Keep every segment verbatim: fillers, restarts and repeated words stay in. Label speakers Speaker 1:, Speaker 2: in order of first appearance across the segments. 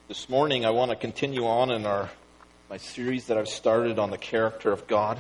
Speaker 1: This morning I want to continue on in our my series that I've started on the character of God.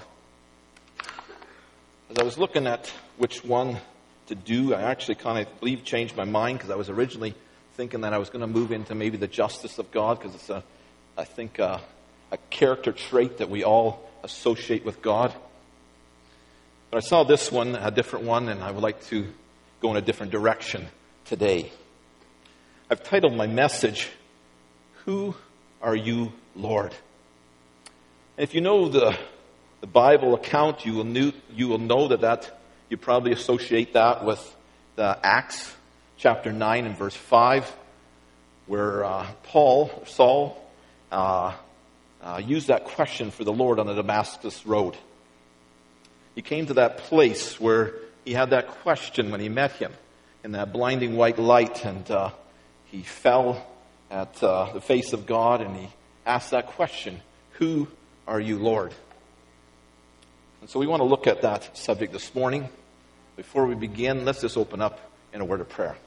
Speaker 1: As I was looking at which one to do, I actually kind of believe changed my mind, because I was originally thinking that I was going to move into maybe the justice of God, because it's a, I think, a, a character trait that we all associate with God. But I saw this one, a different one, and I would like to go in a different direction today. I've titled my message, "Who Are You, Lord?" And if you know the the Bible account, you will knew, you will know that, that you probably associate that with the Acts chapter nine and verse five, where uh, Paul, Saul, uh, uh, used that question for the Lord on the Damascus road. He came to that place where he had that question when he met him in that blinding white light, and uh, he fell at uh, the face of God, and he asked that question, "Who are you, Lord?" And so we want to look at that subject this morning. Before we begin, let's just open up in a word of prayer.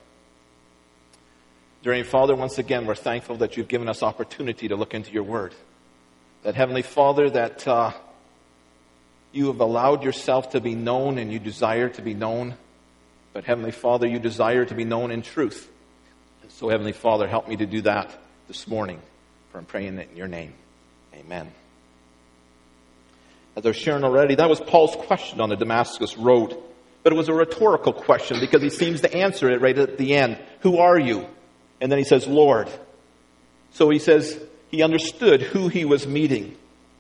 Speaker 1: Dear Heavenly Father, once again, we're thankful that you've given us opportunity to look into your word. That, Heavenly Father, that uh, you have allowed yourself to be known, and you desire to be known. But, Heavenly Father, you desire to be known in truth. So, Heavenly Father, help me to do that this morning. For I'm praying it in your name. Amen. As I was sharing already, that was Paul's question on the Damascus road. But it was a rhetorical question, because he seems to answer it right at the end. Who are you? And then he says, Lord. So he says he understood who he was meeting.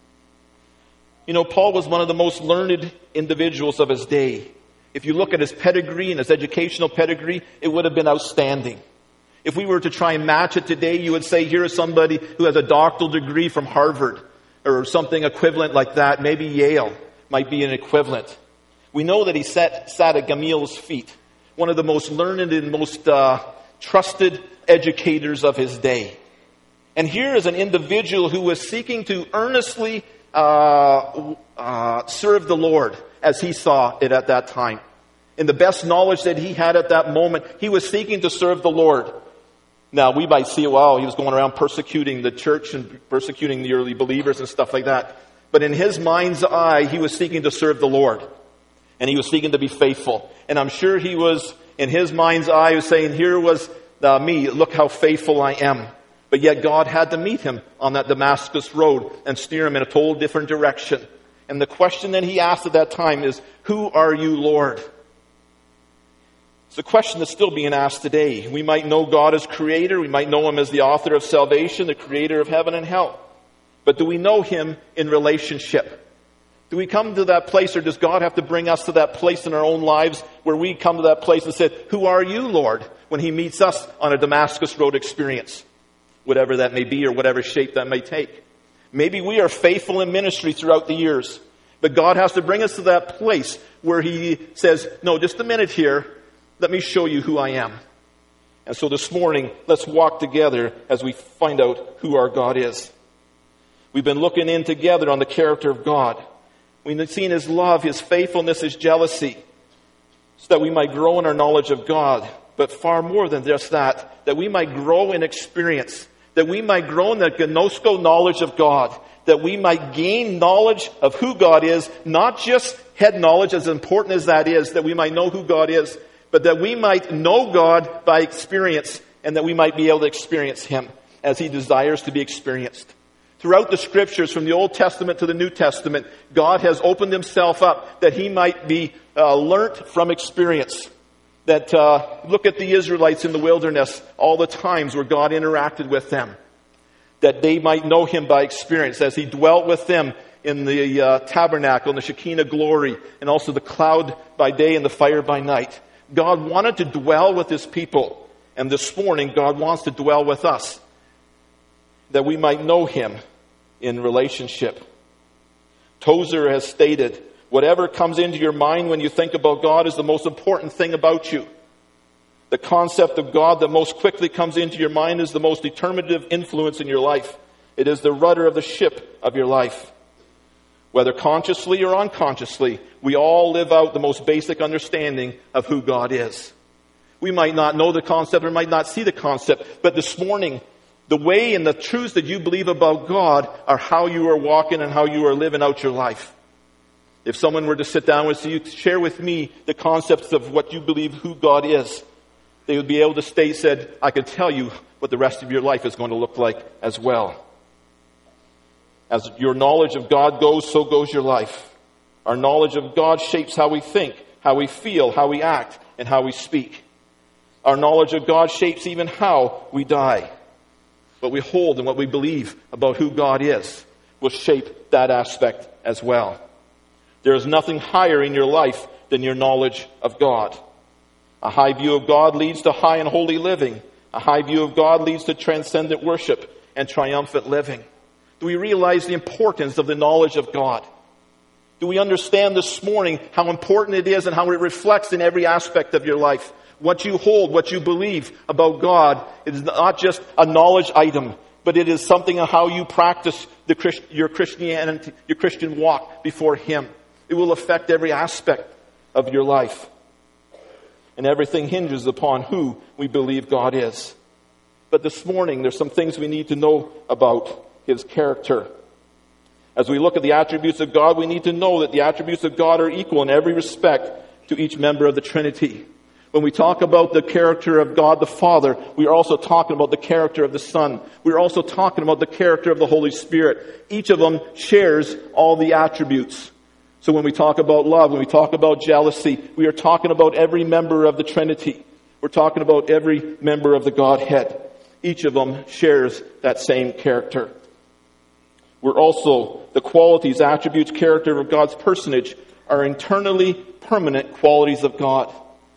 Speaker 1: You know, Paul was one of the most learned individuals of his day. If you look at his pedigree and his educational pedigree, it would have been outstanding. If we were to try and match it today, you would say, here is somebody who has a doctoral degree from Harvard or something equivalent like that. Maybe Yale might be an equivalent. We know that he sat, sat at Gamaliel's feet, one of the most learned and most uh, trusted educators of his day. And here is an individual who was seeking to earnestly uh, uh, serve the Lord as he saw it at that time. In the best knowledge that he had at that moment, he was seeking to serve the Lord. Now, we might see, wow, he was going around persecuting the church and persecuting the early believers and stuff like that. But in his mind's eye, he was seeking to serve the Lord. And he was seeking to be faithful. And I'm sure he was, in his mind's eye, was saying, here was uh, me, look how faithful I am. But yet God had to meet him on that Damascus road and steer him in a total different direction. And the question that he asked at that time is, who are you, Lord? It's a question that's still being asked today. We might know God as creator. We might know him as the author of salvation, the creator of heaven and hell. But do we know him in relationship? Do we come to that place, or does God have to bring us to that place in our own lives where we come to that place and say, who are you, Lord? When he meets us on a Damascus road experience, whatever that may be or whatever shape that may take. Maybe we are faithful in ministry throughout the years, but God has to bring us to that place where he says, no, just a minute here. Let me show you who I am. And so this morning, let's walk together as we find out who our God is. We've been looking in together on the character of God. We've seen his love, his faithfulness, his jealousy, so that we might grow in our knowledge of God. But far more than just that, that we might grow in experience, that we might grow in the gnosko knowledge of God, that we might gain knowledge of who God is, not just head knowledge, as important as that is, that we might know who God is, but that we might know God by experience, and that we might be able to experience him as he desires to be experienced. Throughout the scriptures, from the Old Testament to the New Testament, God has opened himself up that he might be uh, learnt from experience. That uh, look at the Israelites in the wilderness, all the times where God interacted with them. That they might know him by experience as he dwelt with them in the uh, tabernacle, in the Shekinah glory, and also the cloud by day and the fire by night. God wanted to dwell with his people. And this morning, God wants to dwell with us, that we might know him in relationship. Tozer has stated, whatever comes into your mind when you think about God is the most important thing about you. The concept of God that most quickly comes into your mind is the most determinative influence in your life. It is the rudder of the ship of your life. Whether consciously or unconsciously, we all live out the most basic understanding of who God is. We might not know the concept or might not see the concept, but this morning, The way and the truths that you believe about God are how you are walking and how you are living out your life. If someone were to sit down with you, share with me the concepts of what you believe who God is, they would be able to state, said, I can tell you what the rest of your life is going to look like as well. As your knowledge of God goes, so goes your life. Our knowledge of God shapes how we think, how we feel, how we act, and how we speak. Our knowledge of God shapes even how we die. What we hold and what we believe about who God is will shape that aspect as well. There is nothing higher in your life than your knowledge of God. A high view of God leads to high and holy living. A high view of God leads to transcendent worship and triumphant living. Do we realize the importance of the knowledge of God? Do we understand this morning how important it is and how it reflects in every aspect of your life? What you hold, what you believe about God, it is not just a knowledge item, but it is something of how you practice the Christ, your Christianity, your Christian walk before Him. It will affect every aspect of your life. And everything hinges upon who we believe God is. But this morning, there's some things we need to know about His character. As we look at the attributes of God, we need to know that the attributes of God are equal in every respect to each member of the Trinity. When we talk about the character of God the Father, we are also talking about the character of the Son. We are also talking about the character of the Holy Spirit. Each of them shares all the attributes. So when we talk about love, when we talk about jealousy, we are talking about every member of the Trinity. We're talking about every member of the Godhead. Each of them shares that same character. We're also, the qualities, attributes, character of God's personage are internally permanent qualities of God.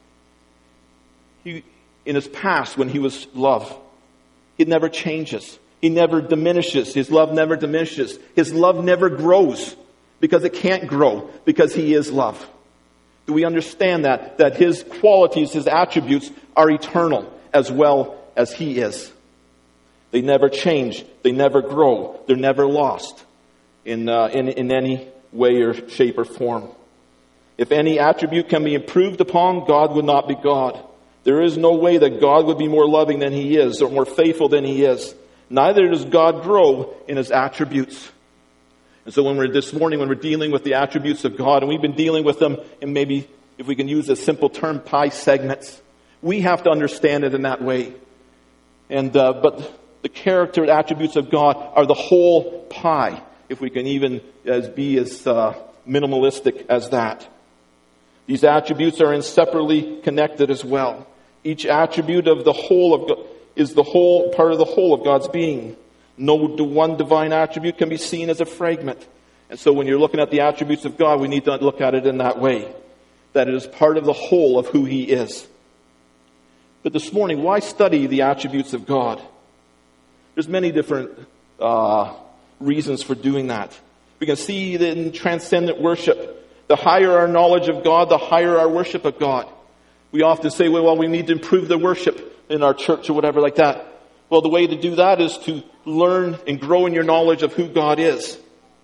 Speaker 1: He, in His past, when He was love, He never changes. He never diminishes. His love never diminishes. His love never grows because it can't grow because He is love. Do we understand that? That His qualities, His attributes are eternal as well as He is. They never change. They never grow. They're never lost in, uh, in, in any way or shape or form. If any attribute can be improved upon, God would not be God. There is no way that God would be more loving than He is or more faithful than He is. Neither does God grow in His attributes. And so when we're this morning, when we're dealing with the attributes of God, and we've been dealing with them in maybe, if we can use a simple term, pie segments, we have to understand it in that way. And uh, but the character and attributes of God are the whole pie, if we can even as be as uh, minimalistic as that. These attributes are inseparably connected as well. Each attribute of the whole of God is the whole part of the whole of God's being. No one divine attribute can be seen as a fragment. And so when you're looking at the attributes of God, we need to look at it in that way, that it is part of the whole of who He is. But this morning, why study the attributes of God? There's many different uh, reasons for doing that. We can see that in transcendent worship, the higher our knowledge of God, the higher our worship of God. We often say, well, well, we need to improve the worship in our church or whatever like that. Well, the way to do that is to learn and grow in your knowledge of who God is.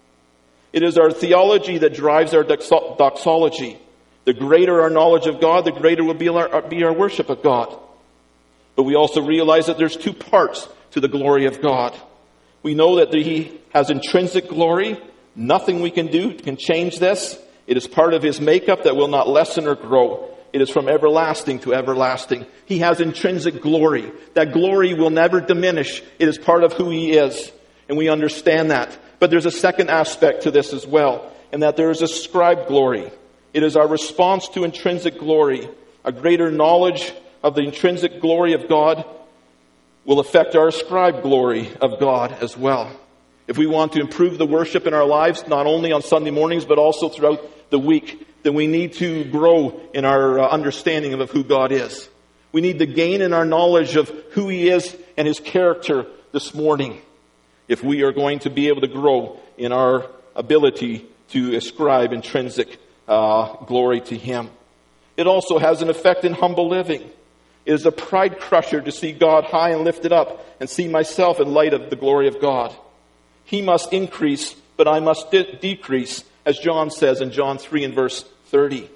Speaker 1: It is our theology that drives our doxology. The greater our knowledge of God, the greater will be our, be our worship of God. But we also realize that there's two parts to the glory of God. We know that He has intrinsic glory. Nothing we can do can change this. It is part of His makeup that will not lessen or grow. It is from everlasting to everlasting. He has intrinsic glory. That glory will never diminish. It is part of who He is. And we understand that. But there's a second aspect to this as well, and that there is ascribed glory. It is our response to intrinsic glory. A greater knowledge of the intrinsic glory of God will affect our ascribed glory of God as well. If we want to improve the worship in our lives, not only on Sunday mornings, but also throughout the week, then we need to grow in our uh, understanding of who God is. We need to gain in our knowledge of who He is and His character this morning, if we are going to be able to grow in our ability to ascribe intrinsic uh, glory to Him. It also has an effect in humble living. It is a pride crusher to see God high and lifted up and see myself in light of the glory of God. He must increase, but I must de- decrease, as John says in John three and verse thirty.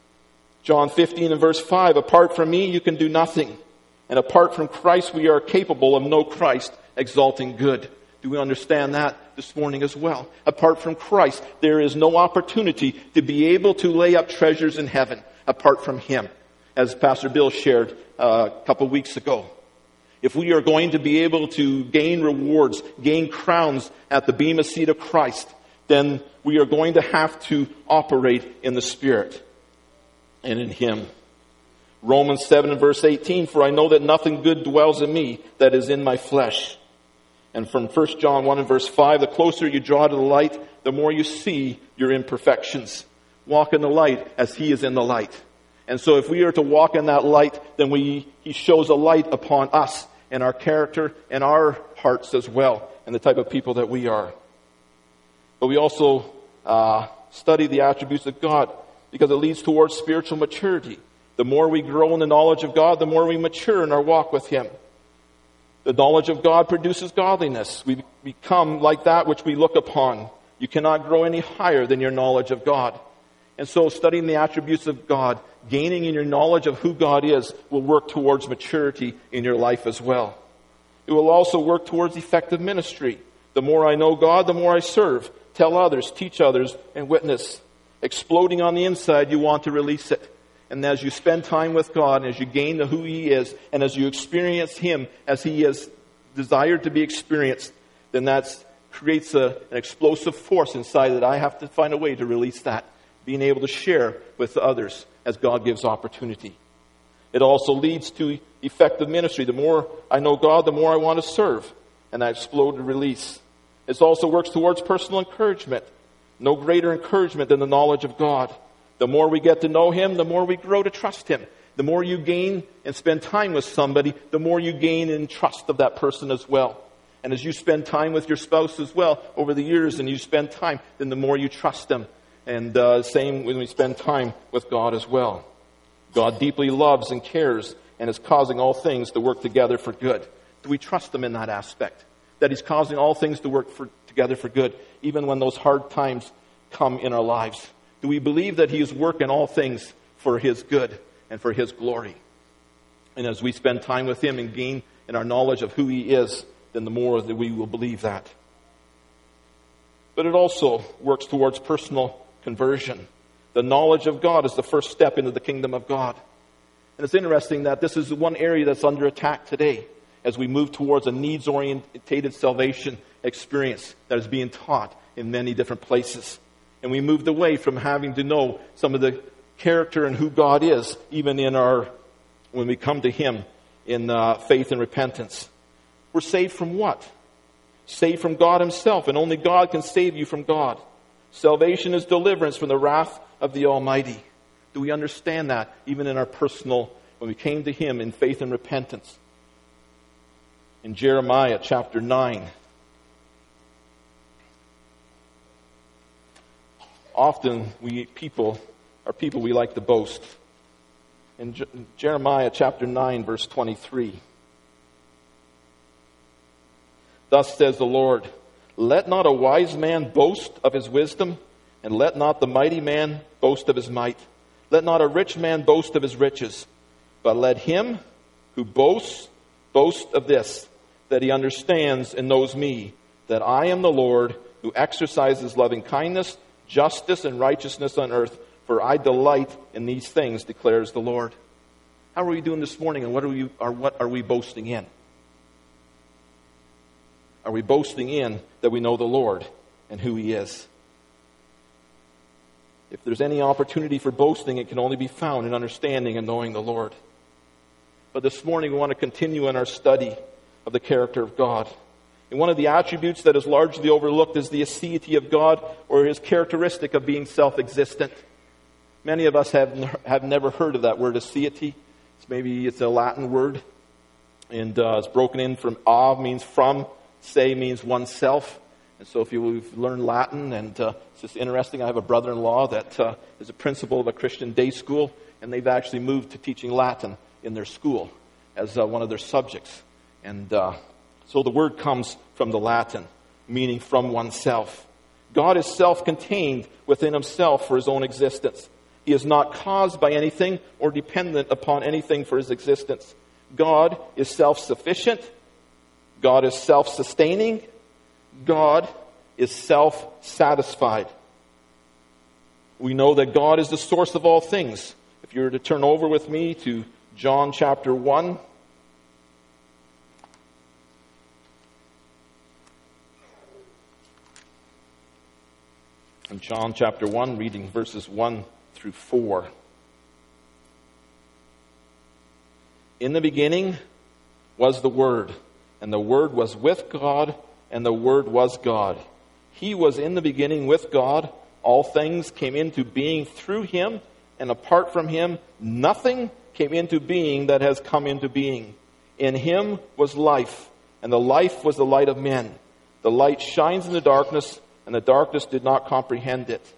Speaker 1: John fifteen and verse five, apart from me you can do nothing. And apart from Christ we are capable of no Christ exalting good. Do we understand that this morning as well? Apart from Christ, there is no opportunity to be able to lay up treasures in heaven apart from Him, as Pastor Bill shared uh, a couple weeks ago. If we are going to be able to gain rewards, gain crowns at the bema seat of Christ, then we are going to have to operate in the Spirit and in Him. Romans seven and verse eighteen, for I know that nothing good dwells in me that is in my flesh. And from First John one and verse five, the closer you draw to the light, the more you see your imperfections. Walk in the light as He is in the light. And so if we are to walk in that light, then we He shows a light upon us and our character and our hearts as well, and the type of people that we are. But we also uh, study the attributes of God because it leads towards spiritual maturity. The more we grow in the knowledge of God, the more we mature in our walk with Him. The knowledge of God produces godliness. We become like that which we look upon. You cannot grow any higher than your knowledge of God. And so studying the attributes of God, gaining in your knowledge of who God is, will work towards maturity in your life as well. It will also work towards effective ministry. The more I know God, the more I serve, tell others, teach others, and witness. Exploding on the inside, you want to release it. And as you spend time with God, and as you gain to who He is, and as you experience Him as He is desired to be experienced, then that creates a, an explosive force inside that I have to find a way to release that. Being able to share with others as God gives opportunity. It also leads to effective ministry. The more I know God, the more I want to serve. And I explode and release. It also works towards personal encouragement. No greater encouragement than the knowledge of God. The more we get to know Him, the more we grow to trust Him. The more you gain and spend time with somebody, the more you gain in trust of that person as well. And as you spend time with your spouse as well over the years and you spend time, then the more you trust them. And uh, same when we spend time with God as well. God deeply loves and cares and is causing all things to work together for good. Do we trust Him in that aspect? That He's causing all things to work for, together for good, even when those hard times come in our lives? Do we believe that He is working all things for His good and for His glory? And as we spend time with Him and gain in our knowledge of who He is, then the more that we will believe that. But it also works towards personal conversion. The knowledge of God is the first step into the kingdom of God. And it's interesting that this is one area that's under attack today as we move towards a needs-oriented salvation experience that is being taught in many different places. And we moved away from having to know some of the character and who God is, even in our, when we come to Him in uh, faith and repentance. We're saved from what? Saved from God Himself, and only God can save you from God. Salvation is deliverance from the wrath of the Almighty. Do we understand that, even in our personal, when we came to Him in faith and repentance? In Jeremiah chapter nine, often we people are people we like to boast. In Je- Jeremiah chapter nine, verse twenty-three. Thus says the Lord, let not a wise man boast of his wisdom, and let not the mighty man boast of his might. Let not a rich man boast of his riches, but let him who boasts boast of this, that he understands and knows me, that I am the Lord who exercises loving kindness, justice, and righteousness on earth, for I delight in these things, declares the Lord. How are we doing this morning, and what are we, or what are we boasting in? Are we boasting in that we know the Lord and who He is? If there's any opportunity for boasting, it can only be found in understanding and knowing the Lord. But this morning we want to continue in our study of the character of God. And one of the attributes that is largely overlooked is the aseity of God, or His characteristic of being self-existent. Many of us have have never heard of that word, aseity. It's maybe it's a Latin word, and uh, it's broken in from a, means from, se means oneself. And so if you've learned Latin, and uh, it's just interesting, I have a brother-in-law that uh, is a principal of a Christian day school, and they've actually moved to teaching Latin in their school as uh, one of their subjects. And uh, so the word comes from the Latin, meaning from oneself. God is self-contained within Himself for His own existence. He is not caused by anything or dependent upon anything for His existence. God is self-sufficient. God is self-sustaining. God is self-satisfied. We know that God is the source of all things. If you were to turn over with me to John chapter one. In John chapter one, reading verses one through four. In the beginning was the Word, and the Word was with God, and the Word was God. He was in the beginning with God. All things came into being through Him, and apart from Him, nothing came into being that has come into being. In Him was life, and the life was the light of men. The light shines in the darkness, and the darkness did not comprehend it.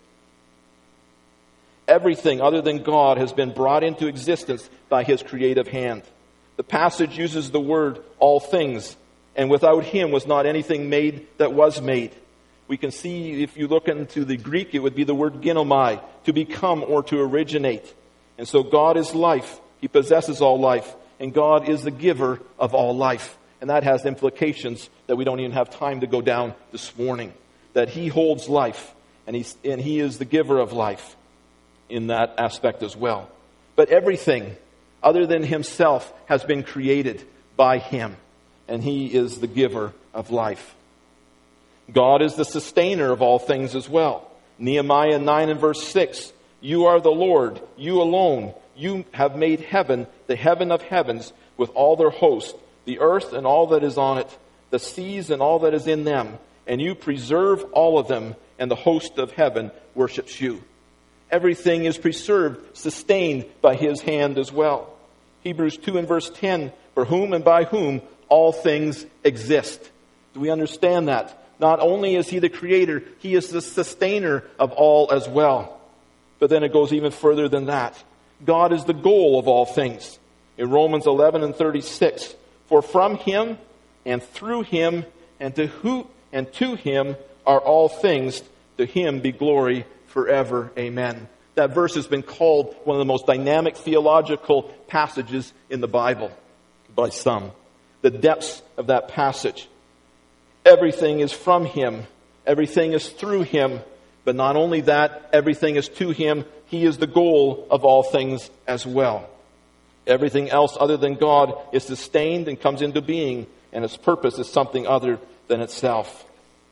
Speaker 1: Everything other than God has been brought into existence by His creative hand. The passage uses the word all things, and without Him was not anything made that was made. We can see, if you look into the Greek, it would be the word ginomai, to become or to originate. And so God is life. He possesses all life, and God is the giver of all life. And that has implications that we don't even have time to go down this morning. That He holds life, and, he's, and He is the giver of life in that aspect as well. But everything other than Himself has been created by Him, and He is the giver of life. God is the sustainer of all things as well. Nehemiah nine and verse six, you are the Lord, you alone, you have made heaven, the heaven of heavens, with all their host, the earth and all that is on it, the seas and all that is in them, and you preserve all of them, and the host of heaven worships you. Everything is preserved, sustained by His hand as well. Hebrews two and verse ten, for whom and by whom all things exist. Do we understand that? Not only is He the creator, He is the sustainer of all as well. But then it goes even further than that. God is the goal of all things. In Romans eleven and thirty-six, for from Him and through Him and to who and to Him are all things. To Him be glory forever. Amen. That verse has been called one of the most dynamic theological passages in the Bible by some. The depths of that passage. Everything is from Him. Everything is through Him. But not only that, everything is to Him. He is the goal of all things as well. Everything else other than God is sustained and comes into being, and its purpose is something other than itself.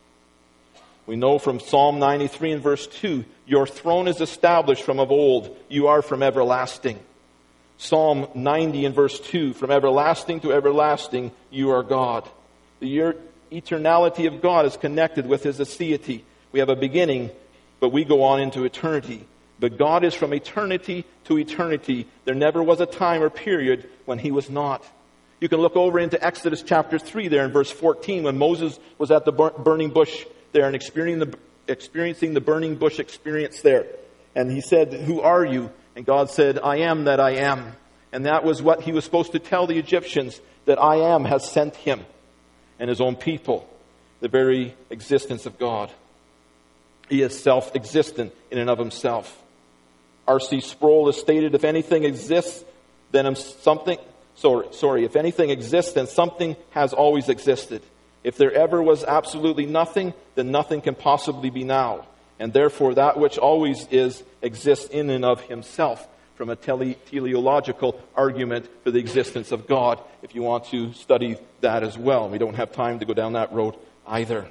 Speaker 1: We know from Psalm ninety-three and verse two, your throne is established from of old. You are from everlasting. Psalm ninety and verse two, from everlasting to everlasting, you are God. The eternality of God is connected with His aseity. We have a beginning, but we go on into eternity. But God is from eternity to eternity. There never was a time or period when He was not. You can look over into Exodus chapter three there in verse fourteen, when Moses was at the burning bush there and experiencing the, experiencing the burning bush experience there. And he said, who are you? And God said, I am that I am. And that was what He was supposed to tell the Egyptians, that I am has sent him and his own people, the very existence of God. He is self-existent in and of Himself. R C Sproul has stated, if anything exists, then something, sorry, sorry, if anything exists, then something has always existed. If there ever was absolutely nothing, then nothing can possibly be now. And therefore that which always is exists in and of Himself, from a tele- teleological argument for the existence of God, if you want to study that as well. We don't have time to go down that road either.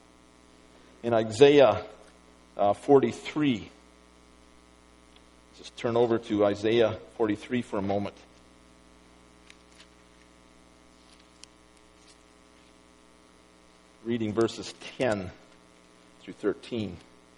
Speaker 1: In Isaiah uh, forty-three, just turn over to Isaiah forty-three for a moment. Reading verses ten through thirteen.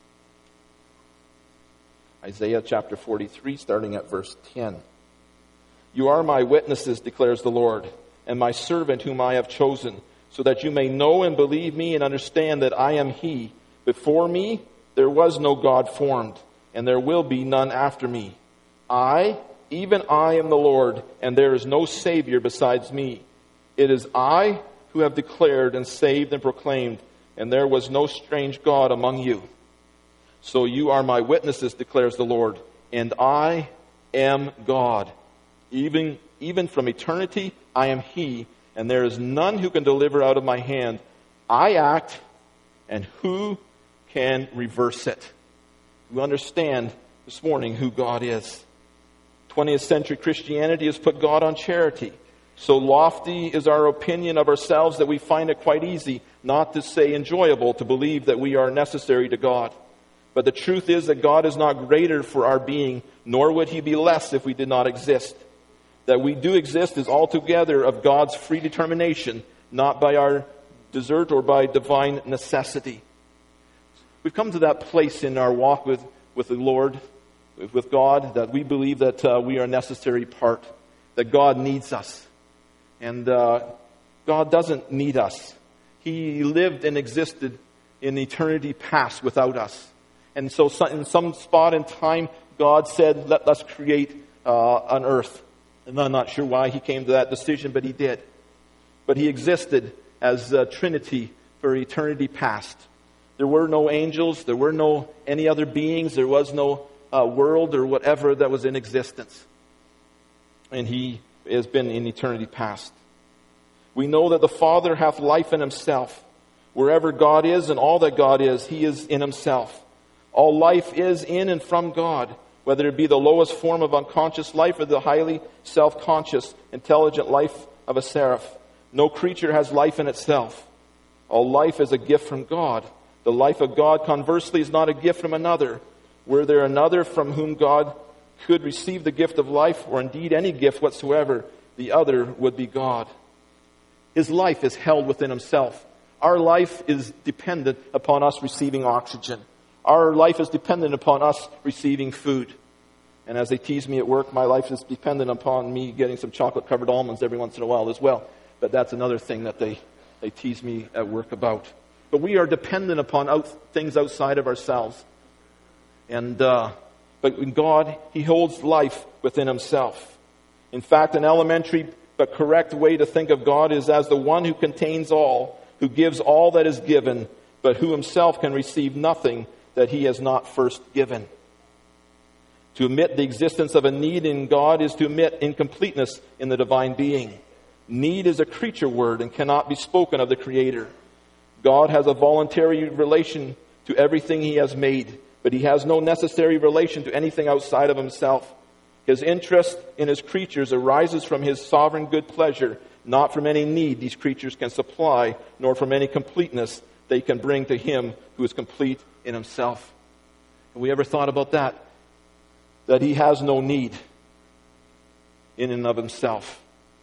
Speaker 1: Isaiah chapter forty-three, starting at verse ten. You are my witnesses, declares the Lord, and my servant whom I have chosen, so that you may know and believe me and understand that I am He. Before me there was no God formed, and there will be none after me. I, even I am the Lord, and there is no Savior besides me. It is I who have declared and saved and proclaimed, and there was no strange God among you. So you are my witnesses, declares the Lord, and I am God. Even, even from eternity I am He, and there is none who can deliver out of my hand. I act, and who can reverse it? We understand this morning who God is. twentieth century Christianity has put God on charity. So lofty is our opinion of ourselves that we find it quite easy, not to say enjoyable, to believe that we are necessary to God. But the truth is that God is not greater for our being, nor would he be less if we did not exist. That we do exist is altogether of God's free determination, not by our desert or by divine necessity. We've come to that place in our walk with, with the Lord, with God, that we believe that uh, we are a necessary part, that God needs us. And uh, God doesn't need us. He lived and existed in eternity past without us. And so in some spot in time, God said, let us create uh, an earth. And I'm not sure why he came to that decision, but he did. But he existed as a Trinity for eternity past. There were no angels. There were no any other beings. There was no uh, world or whatever that was in existence. And he has been in eternity past. We know that the Father hath life in himself. Wherever God is and all that God is, he is in himself. All life is in and from God, whether it be the lowest form of unconscious life or the highly self-conscious, intelligent life of a seraph. No creature has life in itself. All life is a gift from God. The life of God, conversely, is not a gift from another. Were there another from whom God could receive the gift of life, or indeed any gift whatsoever, the other would be God. His life is held within himself. Our life is dependent upon us receiving oxygen. Our life is dependent upon us receiving food. And as they tease me at work, my life is dependent upon me getting some chocolate-covered almonds every once in a while as well. But that's another thing that they, they tease me at work about. But we are dependent upon out, things outside of ourselves. And uh, but in God, he holds life within himself. In fact, an elementary but correct way to think of God is as the one who contains all, who gives all that is given, but who himself can receive nothing that he has not first given. To admit the existence of a need in God is to admit incompleteness in the divine being. Need is a creature word and cannot be spoken of the Creator. God has a voluntary relation to everything he has made, but he has no necessary relation to anything outside of himself. His interest in his creatures arises from his sovereign good pleasure, not from any need these creatures can supply, nor from any completeness they can bring to him who is complete in himself. Have we ever thought about that? That he has no need in and of himself.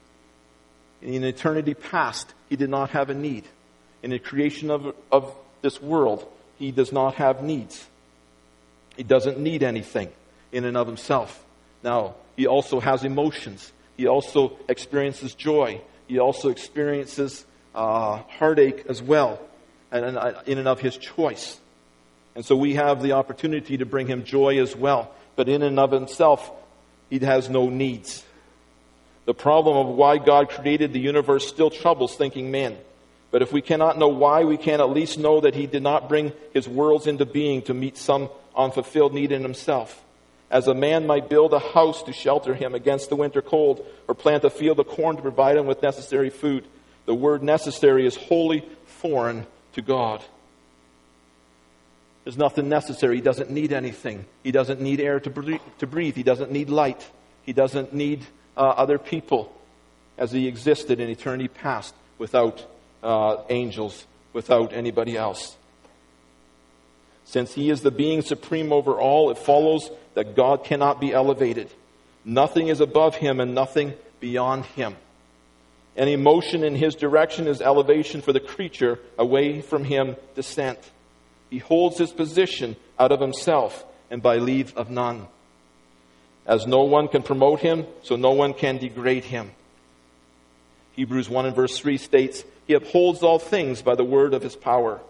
Speaker 1: In eternity past, he did not have a need. In the creation of, of this world, he does not have needs. He doesn't need anything in and of himself. Now, he also has emotions. He also experiences joy. He also experiences uh, heartache as well, and in and of his choice. And so we have the opportunity to bring him joy as well. But in and of himself, he has no needs. The problem of why God created the universe still troubles thinking men. But if we cannot know why, we can at least know that he did not bring his worlds into being to meet some unfulfilled need in himself. As a man might build a house to shelter him against the winter cold, or plant a field of corn to provide him with necessary food, the word necessary is wholly foreign to God. There's nothing necessary. He doesn't need anything. He doesn't need air to breathe. To breathe. He doesn't need light. He doesn't need uh, other people, as he existed in eternity past without uh, angels, without anybody else. Since he is the being supreme over all, it follows that God cannot be elevated. Nothing is above him and nothing beyond him. Any motion in his direction is elevation for the creature, away from him, descent. He holds his position out of himself and by leave of none. As no one can promote him, so no one can degrade him. Hebrews one and verse three states, he upholds all things by the word of his power.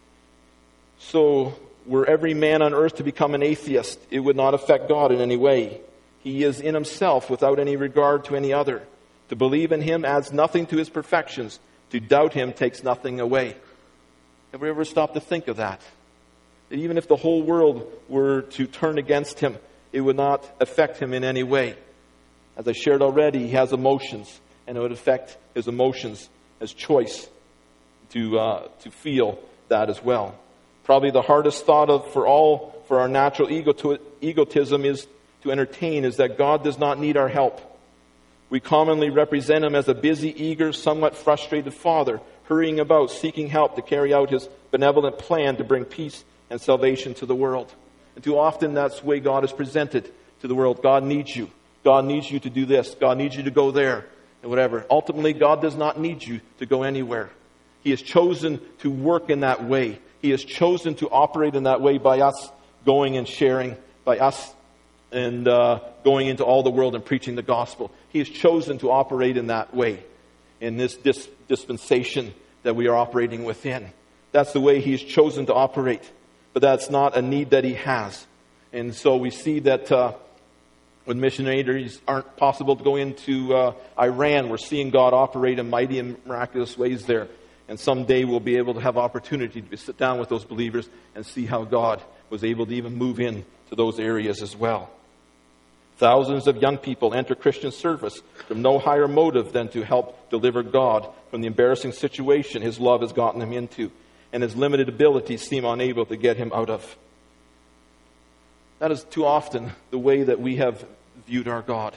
Speaker 1: So, were every man on earth to become an atheist, it would not affect God in any way. He is in himself without any regard to any other. To believe in him adds nothing to his perfections. To doubt him takes nothing away. Have we ever stopped to think of that? That even if the whole world were to turn against him, it would not affect him in any way. As I shared already, he has emotions. and it would affect his emotions, his choice to uh, to feel that as well. Probably the hardest thought of for all, for our natural ego to, egotism is to entertain, is that God does not need our help. We commonly represent him as a busy, eager, somewhat frustrated father, hurrying about, seeking help to carry out his benevolent plan to bring peace and salvation to the world. And too often that's the way God is presented to the world. God needs you. God needs you to do this. God needs you to go there, and whatever. Ultimately, God does not need you to go anywhere. He has chosen to work in that way. He has chosen to operate in that way by us going and sharing, by us and uh, going into all the world and preaching the gospel. He has chosen to operate in that way, in this dis- dispensation that we are operating within. That's the way he has chosen to operate. But that's not a need that he has. And so we see that uh, when missionaries aren't possible to go into uh, Iran, we're seeing God operate in mighty and miraculous ways there. And someday we'll be able to have opportunity to sit down with those believers and see how God was able to even move in to those areas as well. Thousands of young people enter Christian service from no higher motive than to help deliver God from the embarrassing situation his love has gotten him into, and his limited abilities seem unable to get him out of. That is too often the way that we have viewed our God.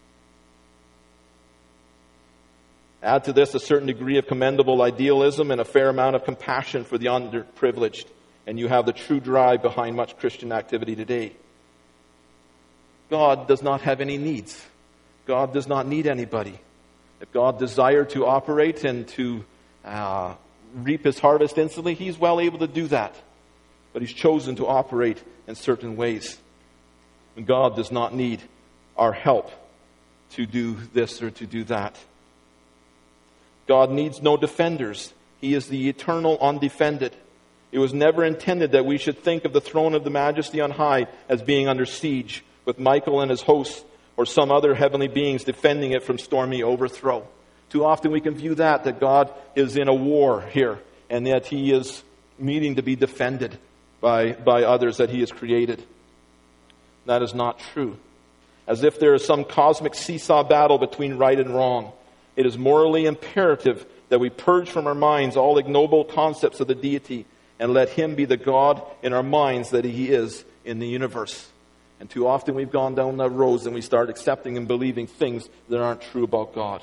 Speaker 1: Add to this a certain degree of commendable idealism and a fair amount of compassion for the underprivileged, and you have the true drive behind much Christian activity today. God does not have any needs. God does not need anybody. If God desired to operate and to uh, reap his harvest instantly, he's well able to do that. But he's chosen to operate in certain ways. And God does not need our help to do this or to do that. God needs no defenders. He is the eternal undefended. It was never intended that we should think of the throne of the Majesty on high as being under siege, with Michael and his hosts or some other heavenly beings defending it from stormy overthrow. Too often we can view that, that God is in a war here, and that he is needing to be defended by, by others that he has created. That is not true. As if there is some cosmic seesaw battle between right and wrong. It is morally imperative that we purge from our minds all ignoble concepts of the deity and let him be the God in our minds that he is in the universe. And too often we've gone down that road and we start accepting and believing things that aren't true about God.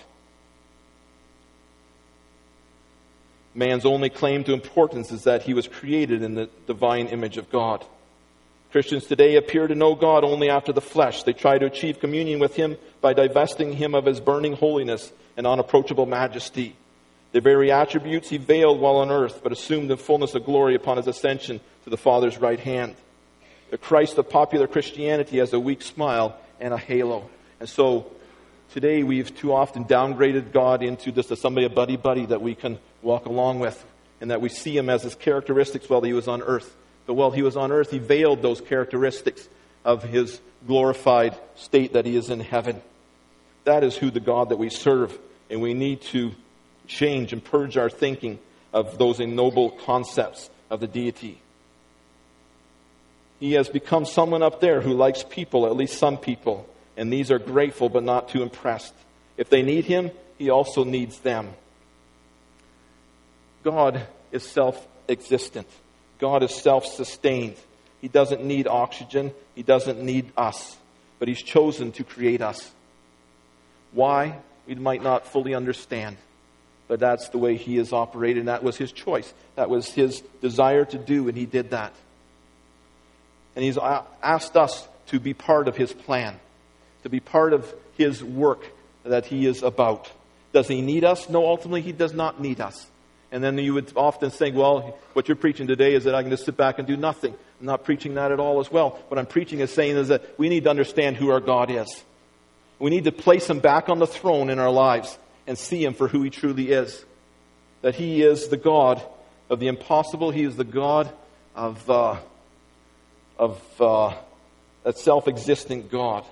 Speaker 1: Man's only claim to importance is that he was created in the divine image of God. Christians today appear to know God only after the flesh. They try to achieve communion with him by divesting him of his burning holiness and unapproachable majesty. The very attributes he veiled while on earth, but assumed the fullness of glory upon his ascension to the Father's right hand. The Christ of popular Christianity has a weak smile and a halo. And so today we've too often downgraded God into just a somebody, a buddy-buddy that we can walk along with, and that we see him as his characteristics while he was on earth. But while he was on earth, he veiled those characteristics of his glorified state that he is in heaven. That is who the God that we serve, and we need to change and purge our thinking of those ignoble concepts of the deity. He has become someone up there who likes people, at least some people, and these are grateful but not too impressed. If they need him, he also needs them. God is self-existent. God is self-sustained. He doesn't need oxygen. He doesn't need us. But he's chosen to create us. Why? We might not fully understand. But that's the way he has operated, and that was his choice. That was his desire to do, and he did that. And he's asked us to be part of his plan, to be part of his work that he is about. Does he need us? No, ultimately he does not need us. And then you would often think, well, what you're preaching today is that I can just sit back and do nothing. I'm not preaching that at all as well. What I'm preaching is saying is that we need to understand who our God is. We need to place him back on the throne in our lives and see him for who he truly is. That he is the God of the impossible. He is the God of, uh, of uh, a self-existent God.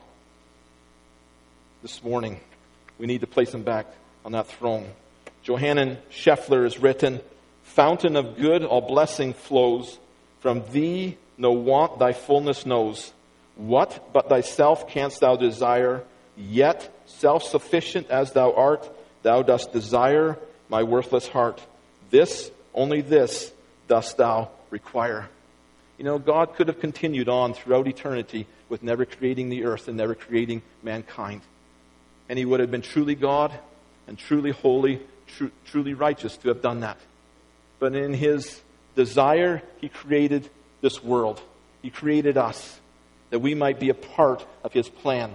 Speaker 1: This morning, we need to place him back on that throne. Johannan Scheffler has written, "Fountain of good, all blessing flows. From thee no want thy fullness knows. What but thyself canst thou desire? Yet self-sufficient as thou art, Thou dost desire my worthless heart. This, only this, dost thou require. You know, God could have continued on throughout eternity with never creating the earth and never creating mankind. And he would have been truly God and truly holy, tru- truly righteous to have done that. But in his desire, he created this world. He created us that we might be a part of his plan.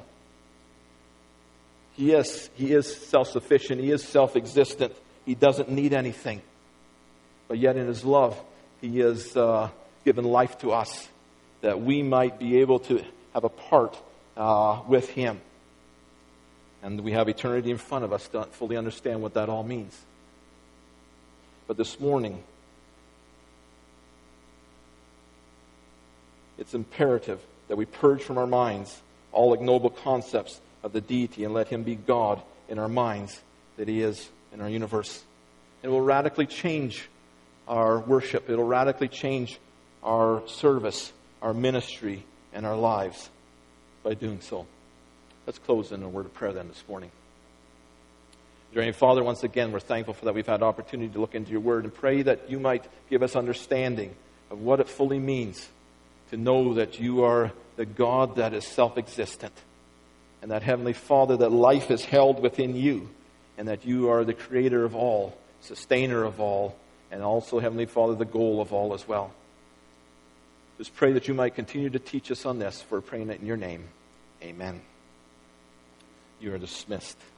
Speaker 1: He is, he is self-sufficient. He is self-existent. He doesn't need anything. But yet in his love, he has uh, given life to us that we might be able to have a part uh, with him. And we have eternity in front of us to fully understand what that all means. But this morning, it's imperative that we purge from our minds all ignoble concepts of the deity and let him be God in our minds that he is in our universe. It will radically change our worship. It will radically change our service, our ministry, and our lives by doing so. Let's close in a word of prayer then this morning. Dear Heavenly Father, once again, we're thankful for that we've had opportunity to look into your word and pray that you might give us understanding of what it fully means to know that you are the God that is self-existent, and that, Heavenly Father, that life is held within you, and that you are the creator of all, sustainer of all, and also, Heavenly Father, the goal of all as well. Just pray that you might continue to teach us on this, for praying it in your name. Amen. You are dismissed.